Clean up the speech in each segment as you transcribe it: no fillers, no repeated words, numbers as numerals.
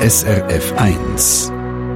SRF 1.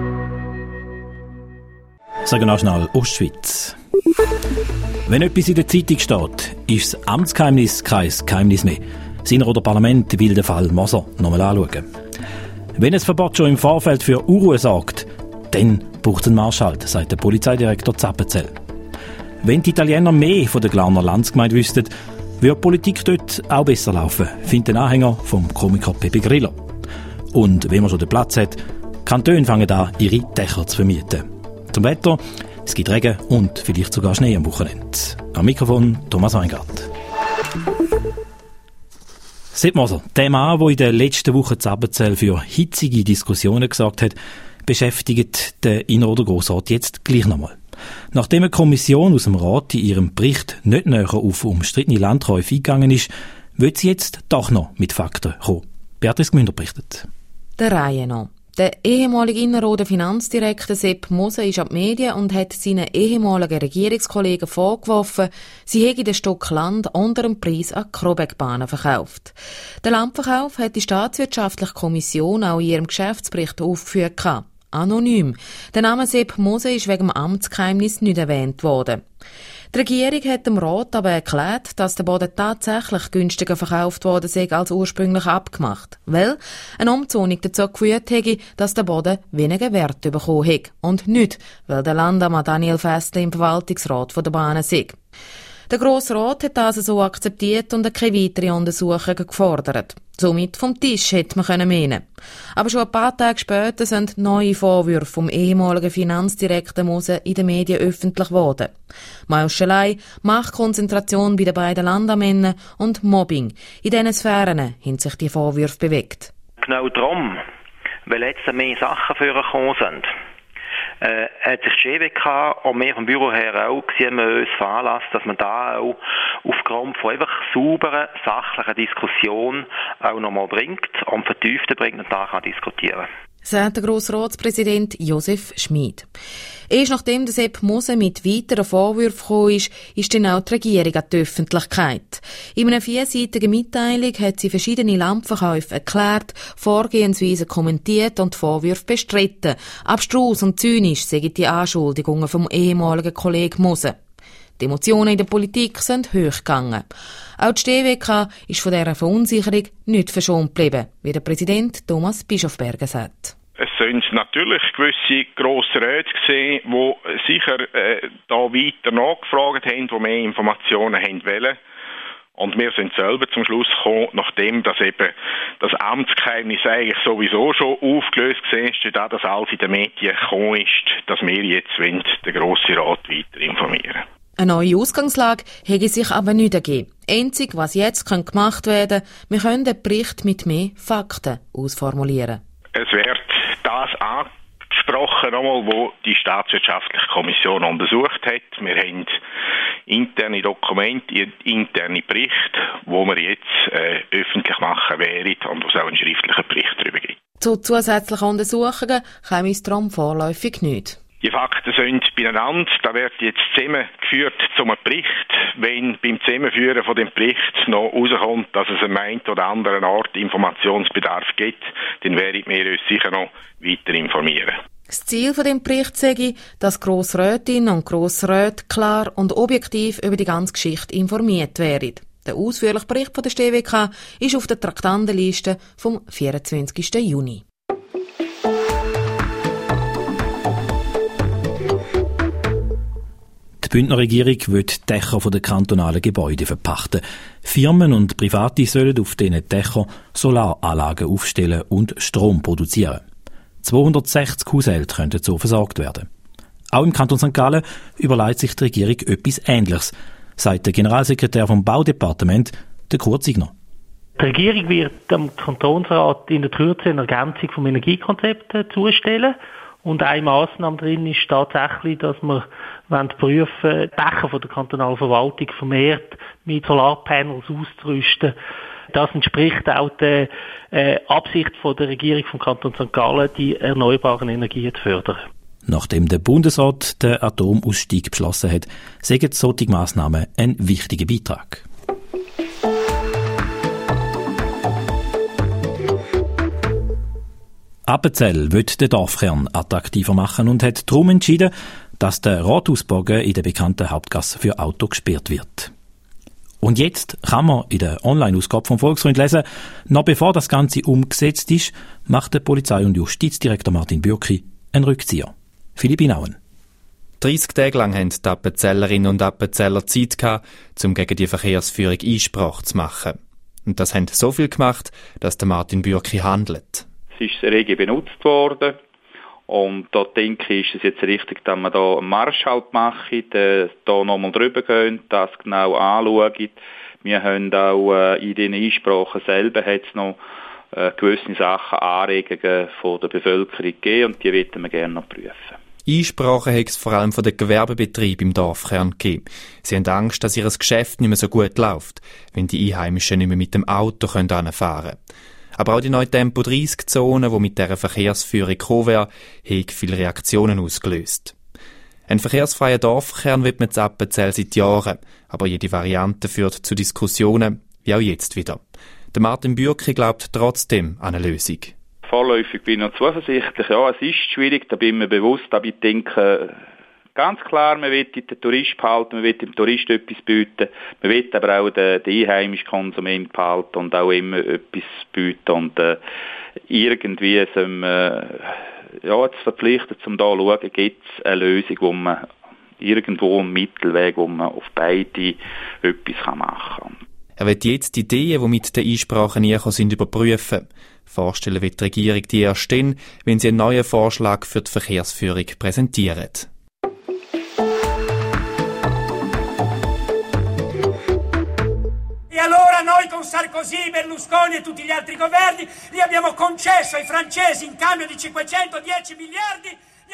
Sagen wir schnell Ostschweiz. Wenn etwas in der Zeitung steht, ist das Amtsgeheimnis kein Geheimnis mehr. Siner oder Parlament will den Fall Moser nochmal anschauen. Wenn ein Verbot schon im Vorfeld für Unruhe sorgt, dann braucht es einen Marschhalt, sagt der Polizeidirektor Zappenzell. Wenn die Italiener mehr von der Glarner Landsgemeinde wüssten, würde die Politik dort auch besser laufen, findet der Anhänger vom Komiker Pepe Grillo. Und wenn man schon den Platz hat, Kantone fangen an, ihre Dächer zu vermieten. Zum Wetter: es gibt Regen und vielleicht sogar Schnee am Wochenende. Am Mikrofon Thomas Weingart. Sepp Moser, der Mann, der in den letzten Wochen Zappenzell für hitzige Diskussionen gesorgt hat, beschäftigt den Inner- oder Grossrat jetzt gleich nochmal. Nachdem eine Kommission aus dem Rat in ihrem Bericht nicht näher auf umstrittene Landkäufe eingegangen ist, will sie jetzt doch noch mit Fakten kommen. Beatrice Gmünder berichtet. Der Reihe noch. Der ehemalige Innerrhoder Finanzdirektor Sepp Moser ist an die Medien und hat seinen ehemaligen Regierungskollegen vorgeworfen, sie hätten den Stück Land unter dem Preis an Krobeck-Bahnen verkauft. Den Landverkauf hat die Staatswirtschaftliche Kommission auch in ihrem Geschäftsbericht aufgeführt. Anonym. Der Name Sepp Moser ist wegen dem Amtsgeheimnis nicht erwähnt worden. Die Regierung hat dem Rat aber erklärt, dass der Boden tatsächlich günstiger verkauft worden sei als ursprünglich abgemacht, weil eine Umzonung dazu geführt hätte, dass der Boden weniger Wert bekommen hätte und nicht, weil der Landammann Daniel Fässli im Verwaltungsrat der Bahnen sei. Der Grosse Rat hat das so akzeptiert und keine weitere Untersuchungen gefordert. Somit vom Tisch hätte man meinen können. Aber schon ein paar Tage später sind neue Vorwürfe vom ehemaligen Finanzdirektor Moser in den Medien öffentlich geworden. Mauschelei, Machtkonzentration bei den beiden Landammännern und Mobbing. In diesen Sphären haben sich die Vorwürfe bewegt. Genau darum, weil jetzt mehr Sachen vorgekommen sind, hat sich die GWK und wir vom Büro her auch gesehen, wir uns veranlasst, dass man da auch aufgrund von einfach sauberen, sachlichen Diskussion auch nochmal bringt und vertiefter bringt und da kann diskutieren. Sagt der Grossratspräsident Josef Schmid. Erst nachdem der Sepp Moser mit weiteren Vorwürfen gekommen ist dann auch die Regierung an die Öffentlichkeit. In einer 4-seitigen Mitteilung hat sie verschiedene Landverkäufe erklärt, Vorgehensweisen kommentiert und die Vorwürfe bestritten. Abstrus und zynisch seien die Anschuldigungen vom ehemaligen Kollegen Moser. Die Emotionen in der Politik sind hochgegangen. Auch die StWK ist von dieser Verunsicherung nicht verschont geblieben, wie der Präsident Thomas Bischofberger sagt. Es sind natürlich gewisse Grossräte gesehen, die sicher da weiter nachgefragt haben, die mehr Informationen haben wollen. Und wir sind selber zum Schluss gekommen, nachdem das eben das Amtsgeheimnis eigentlich sowieso schon aufgelöst war, da das alles in den Medien gekommen ist, dass wir jetzt den Grossen Rat weiter informieren. Eine neue Ausgangslage hätte sich aber nicht ergeben. Einzig, was jetzt gemacht werden kann, wir können den Bericht mit mehr Fakten ausformulieren. Es wird das angesprochen, wo die Staatswirtschaftliche Kommission untersucht hat. Wir haben interne Dokumente, interne Berichte, wo wir jetzt öffentlich machen werden und wo es auch einen schriftlichen Bericht darüber gibt. Zu zusätzlichen Untersuchungen käme es darum vorläufig nicht. Die Fakten sind beieinander. Da wird jetzt zusammengeführt zum Bericht. Wenn beim Zusammenführen von dem Bericht noch rauskommt, dass es am einen oder anderen Ort Informationsbedarf gibt, dann werden wir uns sicher noch weiter informieren. Das Ziel von dem Bericht sage, dass Grossrätinnen und Grossräte klar und objektiv über die ganze Geschichte informiert werden. Der ausführliche Bericht von der StWK ist auf der Traktandenliste vom 24. Juni. Die Bündner Regierung will die Dächer der kantonalen Gebäude verpachten. Firmen und Private sollen auf diesen Dächern Solaranlagen aufstellen und Strom produzieren. 260 Haushalte könnten so versorgt werden. Auch im Kanton St. Gallen überlegt sich die Regierung etwas Ähnliches, sagt der Generalsekretär vom Baudepartement, der Kurt Signer. Die Regierung wird dem Kantonsrat in der Kürze eine Ergänzung vom Energiekonzept zustellen. Und eine Massnahme drin ist tatsächlich, dass wir prüfen, Dächer von der kantonalen Verwaltung vermehrt mit Solarpanels auszurüsten. Das entspricht auch der Absicht von der Regierung vom Kanton St. Gallen, die erneuerbaren Energien zu fördern. Nachdem der Bundesrat den Atomausstieg beschlossen hat, sind solche Massnahmen ein wichtiger Beitrag. Appenzell will den Dorfkern attraktiver machen und hat darum entschieden, dass der Rathausbogen in der bekannten Hauptgasse für Auto gesperrt wird. Und jetzt kann man in der Online-Ausgabe vom Volksfreund lesen, noch bevor das Ganze umgesetzt ist, macht der Polizei- und Justizdirektor Martin Bürki einen Rückzieher. Philipp Inauen. 30 Tage lang haben die Appenzellerinnen und Appenzeller Zeit gehabt, um gegen die Verkehrsführung Einsprache zu machen. Und das haben so viel gemacht, dass der Martin Bürki handelt. Es ist rege benutzt worden. Und da denke ich, ist es jetzt richtig, dass man da einen Marsch halt machen, da nochmal drüber gehen, das genau anschauen. Wir haben auch in den Einsprachen selber hat's noch gewisse Sachen, Anregungen von der Bevölkerung gegeben und die möchten wir gerne noch prüfen. Einsprachen hat es vor allem von den Gewerbebetrieben im Dorfkern gegeben. Sie haben Angst, dass ihr Geschäft nicht mehr so gut läuft, wenn die Einheimischen nicht mehr mit dem Auto hinfahren können. Aber auch die neue Tempo-30-Zone, die mit dieser Verkehrsführung gekommen wäre, hat viele Reaktionen ausgelöst. Ein verkehrsfreier Dorfkern wird mit Appenzell seit Jahren, aber jede Variante führt zu Diskussionen, wie auch jetzt wieder. Der Martin Bürki glaubt trotzdem an eine Lösung. Vorläufig bin ich noch zuversichtlich. Ja, es ist schwierig, da bin ich mir bewusst, aber ich denke, ganz klar, man will den Tourist behalten, man will dem Tourist etwas bieten, man will aber auch den einheimischen Konsument behalten und auch immer etwas bieten und irgendwie sind wir jetzt verpflichtet, um da zu schauen, gibt es eine Lösung, wo man irgendwo einen Mittelweg, wo man auf beide etwas machen kann. Er wird jetzt die Ideen, die mit den Einsprachen eingekommen sind, überprüfen. Vorstellen wird die Regierung die erst dann, wenn sie einen neuen Vorschlag für die Verkehrsführung präsentiert. E allora noi con Sarkozy, Berlusconi e tutti gli altri governi li abbiamo concesso ai francesi in cambio di 510 miliardi.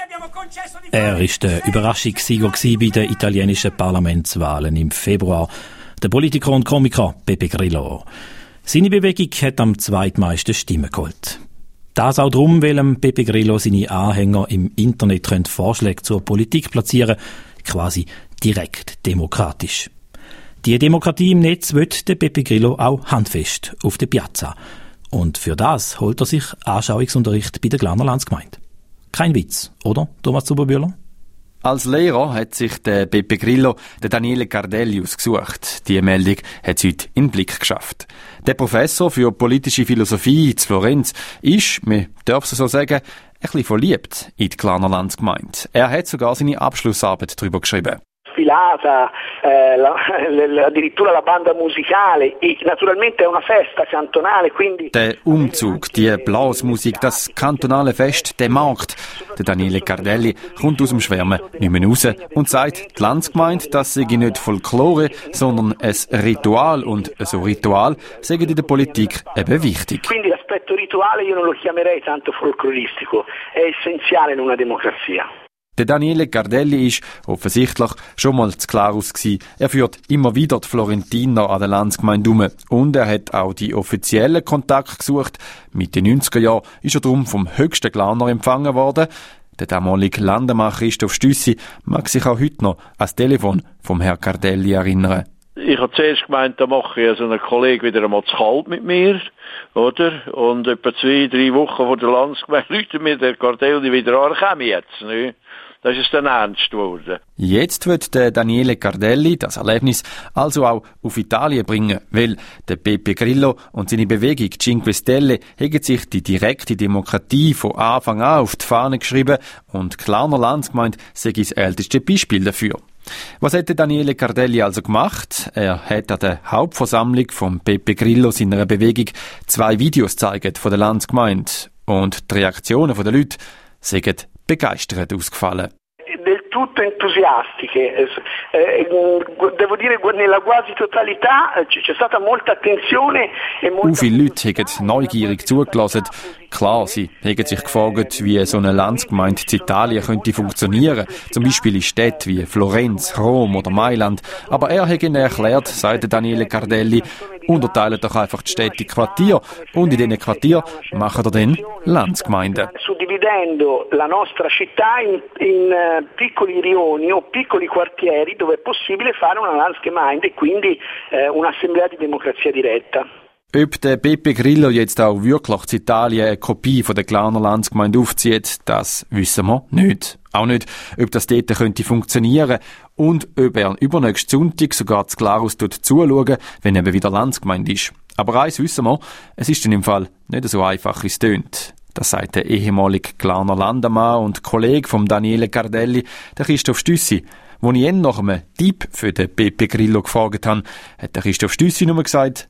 Er war der Überraschungssieger bei den italienischen Parlamentswahlen im Februar. Der Politiker und Komiker Beppe Grillo. Seine Bewegung hat am zweitmeisten Stimmen geholt. Das auch darum, weil Beppe Grillo seine Anhänger im Internet Vorschläge zur Politik platzieren, quasi direkt demokratisch. Die Demokratie im Netz will der Beppe Grillo auch handfest auf der Piazza. Und für das holt er sich Anschauungsunterricht bei der Glarner Landsgemeinde. Kein Witz, oder, Thomas Zuberbühler? Als Lehrer hat sich der Beppe Grillo den Daniele Cardelli ausgesucht. Die Meldung hat es heute in den Blick geschafft. Der Professor für politische Philosophie in Florenz ist, man darf es so sagen, ein bisschen verliebt in die Glarner Landsgemeinde. Er hat sogar seine Abschlussarbeit darüber geschrieben. Sfilata, addirittura la banda musicale e naturalmente è una festa cantonale, quindi der Umzug, die Blasmusik, das kantonale Fest, der Markt. Der Daniele Cardelli kommt aus dem Schwärmen nicht mehr raus und sagt, die Landsgemeinde, das sei nicht Folklore, sondern ein Ritual und so Ritual sei in der Politik eben wichtig. Quindi l'aspetto rituale io non lo chiamerei tanto folkloristico, è essenziale in una democrazia. Der Daniele Cardelli ist offensichtlich schon mal zu klar aus gewesen. Er führt immer wieder die Florentiner an der Landsgemeinde um. Und er hat auch die offiziellen Kontakte gesucht. Mit den 90er Jahren ist er darum vom höchsten Glarner empfangen worden. Der damalige Landemacher Christoph Stüssi mag sich auch heute noch an das Telefon vom Herrn Cardelli erinnern. Ich habe zuerst gemeint, da mache ich einen Kollegen wieder einmal zu kalt mit mir, oder? Und etwa 2-3 Wochen vor der Landsgemeinde ruft mir der Cardelli wieder an, komm jetzt, ne? Das ist dann ernst geworden. Jetzt wird der Daniele Cardelli das Erlebnis also auch auf Italien bringen, weil der Beppe Grillo und seine Bewegung Cinque Stelle haben sich die direkte Demokratie von Anfang an auf die Fahne geschrieben und die Glarner Landsgemeinde sei das älteste Beispiel dafür. Was hat Daniele Cardelli also gemacht? Er hat an der Hauptversammlung von Beppe Grillo seiner Bewegung 2 Videos gezeigt von der Landsgemeinde und die Reaktionen der Leute sind begeistert ausgefallen. Del tutto entusiastiche, devo dire nella quasi totalità c'è stata molta attenzione e molta... Viele Leute haben neugierig zugelassen. Klar, sie haben sich gefragt, wie so eine Landsgemeinde in Italien könnte funktionieren, zum Beispiel in Städten wie Florenz, Rom oder Mailand. Aber er hat ihnen erklärt, sagte Daniele Cardelli, unterteilen doch einfach die Städte in Quartier und in diesen Quartier machen wir dann Landsgemeinden. Suddividendo la nostra città in piccoli rioni o piccoli quartieri dove è possibile fare una Landsgemeinde e quindi un'assemblea di democrazia diretta. Ob der Beppe Grillo jetzt auch wirklich in Italien eine Kopie von der Glarner Landsgemeinde aufzieht, das wissen wir nicht. Auch nicht, ob das dort könnte funktionieren und ob er übernächsten Sonntag sogar zu Glarus zuschauen, wenn eben wieder Landsgemeinde ist. Aber eins wissen wir, es ist dann im Fall nicht so einfach, wie es tönt. Das sagt der ehemalige Glarner Landamann und Kollege von Daniele Cardelli, der Christoph Stüssi. Als ich ihn nach einem Tipp für den Beppe Grillo gefragt habe, hat der Christoph Stüssi nur gesagt,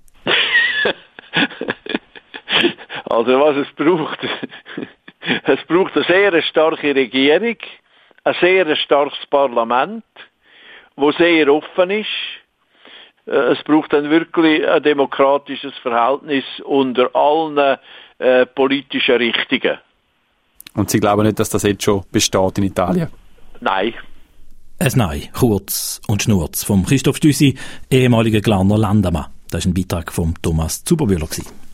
also was es braucht, es braucht eine sehr starke Regierung, ein sehr starkes Parlament, das sehr offen ist. Es braucht dann wirklich ein demokratisches Verhältnis unter allen politischen Richtungen. Und Sie glauben nicht, dass das jetzt schon besteht in Italien? Nein. Ein Nein, kurz und schnurz, vom Christoph Stüssi, ehemaliger Glarner Landamann. Das war ein Beitrag von Thomas Zuberbühler.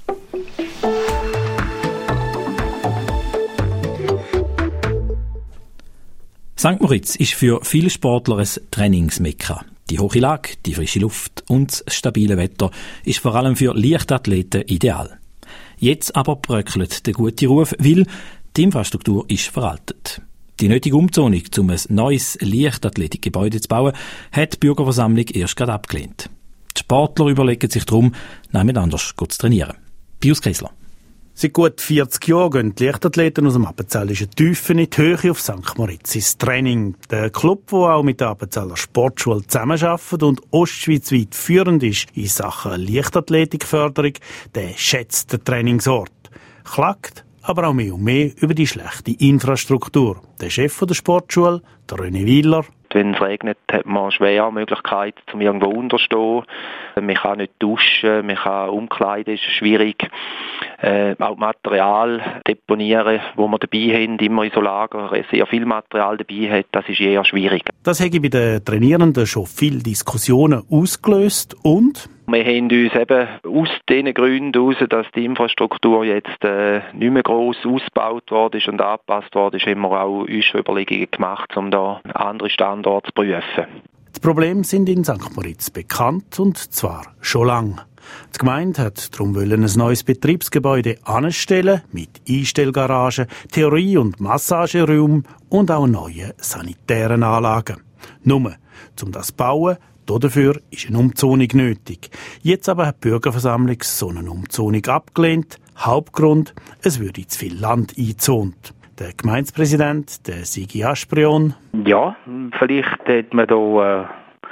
St. Moritz ist für viele Sportler ein Trainingsmekka. Die hohe Lage, die frische Luft und das stabile Wetter ist vor allem für Leichtathleten ideal. Jetzt aber bröckelt der gute Ruf, weil die Infrastruktur ist veraltet. Die nötige Umzonung, um ein neues Leichtathletikgebäude zu bauen, hat die Bürgerversammlung erst gerade abgelehnt. Die Sportler überlegen sich darum, jemand anders zu trainieren. Pius Kessler. Seit gut 40 Jahren gehen die Leichtathleten aus dem Appenzellischen Tiefen in die Höhe auf St. Moritz ins Training. Der Club, der auch mit der Appenzeller Sportschule zusammenarbeitet und ostschweizweit führend ist in Sachen Leichtathletikförderung, der schätzt den Trainingsort. Klagt aber auch mehr und mehr über die schlechte Infrastruktur. Der Chef der Sportschule, der René Wieler. Wenn es regnet, hat man schwer Möglichkeit, um irgendwo unterzustehen. Man kann nicht duschen, man kann umkleiden, ist schwierig. Auch Material deponieren, wo wir dabei haben, immer in so Lager, sehr viel Material dabei hat, das ist eher schwierig. Das hätte bei den Trainierenden schon viele Diskussionen ausgelöst und wir haben uns eben aus diesen Gründen heraus, dass die Infrastruktur jetzt nicht mehr gross ausgebaut worden ist und angepasst worden ist, haben wir auch uns schon Überlegungen gemacht, um da andere Standorte zu prüfen. Die Probleme sind in St. Moritz bekannt und zwar schon lange. Die Gemeinde hat darum ein neues Betriebsgebäude anstellen mit Einstellgaragen, Theorie- und Massageräumen und auch neuen sanitären Anlagen. Nur, um das zu bauen, dafür ist eine Umzonung nötig. Jetzt aber hat die Bürgerversammlung so eine Umzonung abgelehnt. Hauptgrund, es würde zu viel Land eingezont. Der Gemeindepräsident, der Sigi Asprion. Ja, vielleicht hat man da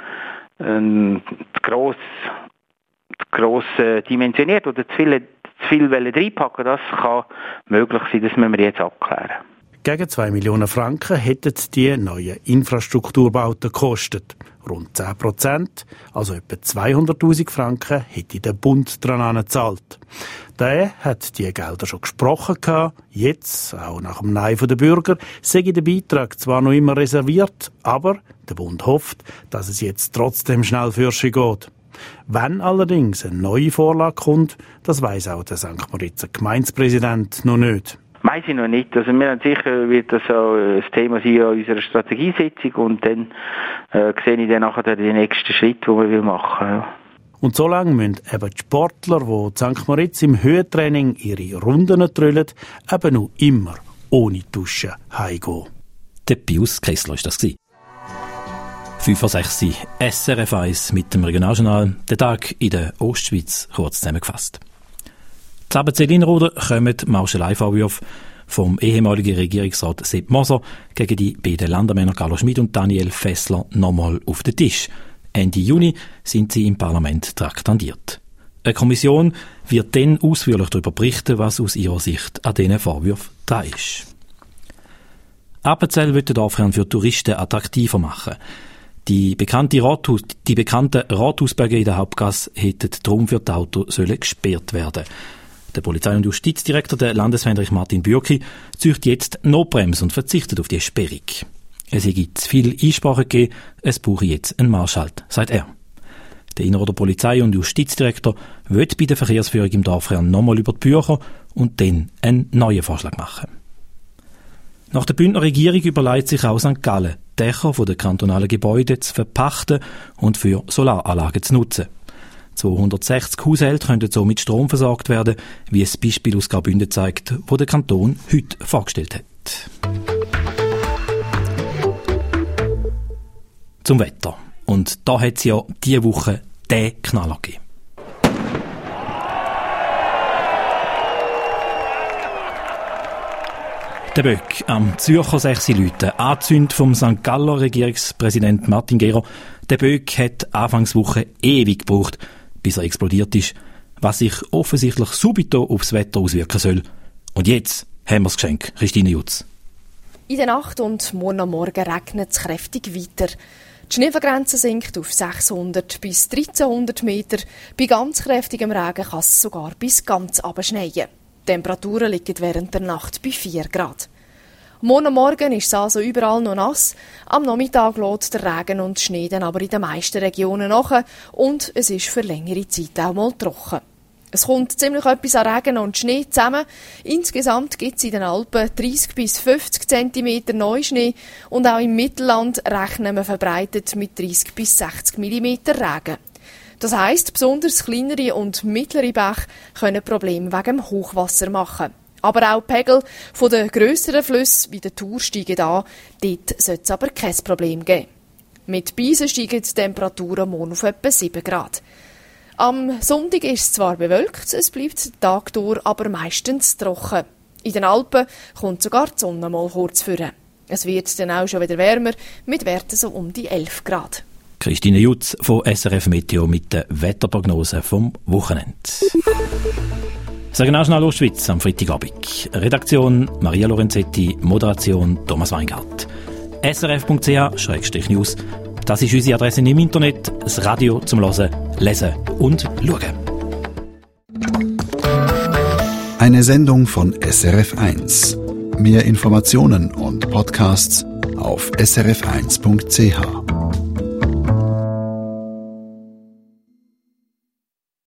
gross dimensioniert oder zu viel reinpacken. Das kann möglich sein, das müssen wir jetzt abklären. Gegen 2 Millionen Franken hätten die neuen Infrastrukturbauten gekostet. Rund 10%, also etwa 200'000 Franken, hätte der Bund daran gezahlt. Der hat die Gelder schon gesprochen gehabt. Jetzt, auch nach dem Nein der Bürger, sei der Beitrag zwar noch immer reserviert, aber der Bund hofft, dass es jetzt trotzdem schnell fürschen geht. Wenn allerdings eine neue Vorlage kommt, das weiss auch der St. Moritzer Gemeindepräsident noch nicht. Weiss ich noch nicht. Also wir haben sicher, wird das auch ein Thema sein an unserer Strategiesitzung und dann sehe ich dann nachher den nächsten Schritt, den wir machen will. Ja. Und so lange müssen eben die Sportler, die in St. Moritz im Höhentraining ihre Runden trüllen, eben noch immer ohne Duschen heimgehen. Der Pius Kessler war das. 5:06 Uhr, SRF 1 mit dem Regionaljournal, der Tag in der Ostschweiz kurz zusammengefasst. Zu Appenzell-Innerrhoden kommen Marschallei-Vorwürfe vom ehemaligen Regierungsrat Sepp Moser gegen die beiden Landesmänner Carlo Schmid und Daniel Fessler nochmal auf den Tisch. Ende Juni sind sie im Parlament traktandiert. Eine Kommission wird dann ausführlich darüber berichten, was aus ihrer Sicht an diesen Vorwürfen dran ist. Appenzell will den Dorfkern für Touristen attraktiver machen. Die bekannten Rathausberge in der Hauptgasse hätten darum für die Autos gesperrt werden. Der Polizei- und Justizdirektor, der Landesfähnrich Martin Bürki, zieht jetzt Notbremse und verzichtet auf die Sperrung. Es gibt zu viele Einsprachen gegeben, es brauche jetzt einen Marschhalt, sagt er. Der Innerrhoder Polizei- und Justizdirektor will bei der Verkehrsführung im Dorfkern nochmal über die Bücher und dann einen neuen Vorschlag machen. Nach der Bündner Regierung überlegt sich auch St. Gallen, Dächer von den kantonalen Gebäuden zu verpachten und für Solaranlagen zu nutzen. 260 Haushalte können so mit Strom versorgt werden, wie es Beispiel aus Graubünden zeigt, wo der Kanton heute vorgestellt hat. Zum Wetter. Und da hat es ja diese Woche den Knaller gegeben. Der Böck am Zürcher 6 Leuten, angezündet vom St. Galler Regierungspräsident Martin Gero. Der Böck hat Anfangswoche ewig gebraucht, bis er explodiert ist, was sich offensichtlich subito aufs Wetter auswirken soll. Und jetzt haben wir das Geschenk. Christine Jutz. In der Nacht und morgen am Morgen regnet es kräftig weiter. Die Schneefallgrenze sinkt auf 600 bis 1300 Meter. Bei ganz kräftigem Regen kann es sogar bis ganz abschneien. Die Temperaturen liegen während der Nacht bei 4 Grad. Morgen Morgen ist es also überall noch nass. Am Nachmittag lässt der Regen und Schnee dann aber in den meisten Regionen nach und es ist für längere Zeit auch mal trocken. Es kommt ziemlich etwas an Regen und Schnee zusammen. Insgesamt gibt es in den Alpen 30 bis 50 cm Neuschnee und auch im Mittelland rechnen wir verbreitet mit 30 bis 60 mm Regen. Das heisst, besonders kleinere und mittlere Bäche können Probleme wegen dem Hochwasser machen. Aber auch die Pegel von den grösseren Flüssen wie der Thur steigen an. Dort sollte es aber kein Problem geben. Mit Beisen steigen die Temperaturen morgen auf etwa 7 Grad. Am Sonntag ist es zwar bewölkt, es bleibt den Tag durch, aber meistens trocken. In den Alpen kommt sogar die Sonne mal kurz vor. Es wird dann auch schon wieder wärmer, mit Werten so um die 11 Grad. Christine Jutz von SRF Meteo mit der Wetterprognose vom Wochenende. Sagen auch schnell Ostschweiz am Freitagabend. Redaktion Maria Lorenzetti, Moderation Thomas Weingart. srf.ch/news. Das ist unsere Adresse im Internet, das Radio zum Hören, Lesen und Schauen. Eine Sendung von SRF1. Mehr Informationen und Podcasts auf srf1.ch.